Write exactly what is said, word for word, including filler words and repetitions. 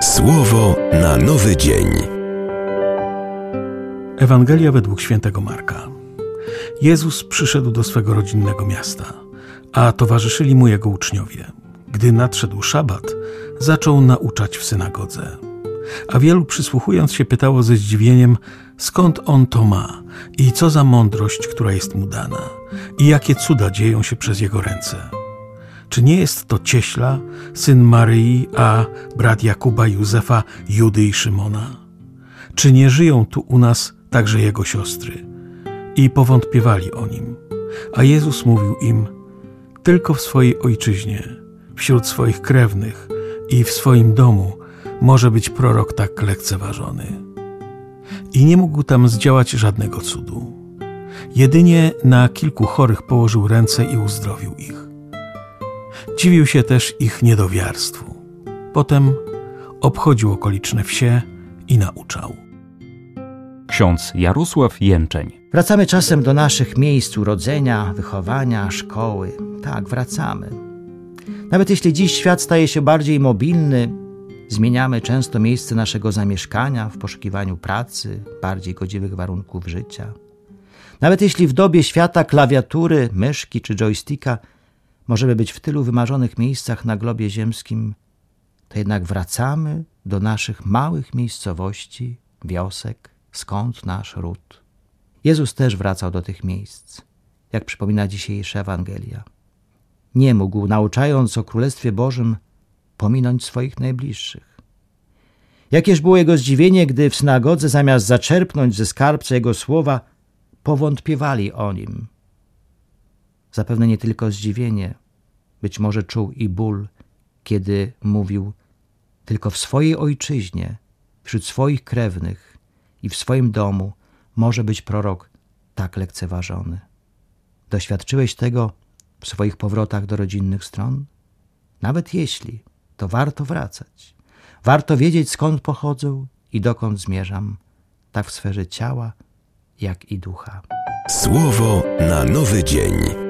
Słowo na nowy dzień. Ewangelia według świętego Marka. Jezus przyszedł do swego rodzinnego miasta, a towarzyszyli mu jego uczniowie. Gdy nadszedł szabat, zaczął nauczać w synagodze. A wielu, przysłuchując się, pytało ze zdziwieniem, skąd on to ma i co za mądrość, która jest mu dana i jakie cuda dzieją się przez jego ręce. Czy nie jest to cieśla, syn Maryi, a brat Jakuba, Józefa, Judy i Szymona? Czy nie żyją tu u nas także jego siostry? I powątpiewali o nim. A Jezus mówił im, tylko w swojej ojczyźnie, wśród swoich krewnych i w swoim domu może być prorok tak lekceważony. I nie mógł tam zdziałać żadnego cudu. Jedynie na kilku chorych położył ręce i uzdrowił ich. Dziwił się też ich niedowiarstwu. Potem obchodził okoliczne wsie i nauczał. Ksiądz Jarosław Jęczeń. Wracamy czasem do naszych miejsc urodzenia, wychowania, szkoły. Tak, wracamy. Nawet jeśli dziś świat staje się bardziej mobilny, zmieniamy często miejsce naszego zamieszkania w poszukiwaniu pracy, bardziej godziwych warunków życia. Nawet jeśli w dobie świata klawiatury, myszki czy joysticka możemy być w tylu wymarzonych miejscach na globie ziemskim, to jednak wracamy do naszych małych miejscowości, wiosek, skąd nasz ród. Jezus też wracał do tych miejsc, jak przypomina dzisiejsza Ewangelia. Nie mógł, nauczając o Królestwie Bożym, pominąć swoich najbliższych. Jakież było jego zdziwienie, gdy w synagodze zamiast zaczerpnąć ze skarbca jego słowa, powątpiewali o nim. Zapewne nie tylko zdziwienie, być może czuł i ból, kiedy mówił, tylko w swojej ojczyźnie, wśród swoich krewnych i w swoim domu może być prorok tak lekceważony. Doświadczyłeś tego w swoich powrotach do rodzinnych stron? Nawet jeśli, to warto wracać. Warto wiedzieć, skąd pochodzę i dokąd zmierzam, tak w sferze ciała, jak i ducha. Słowo na nowy dzień.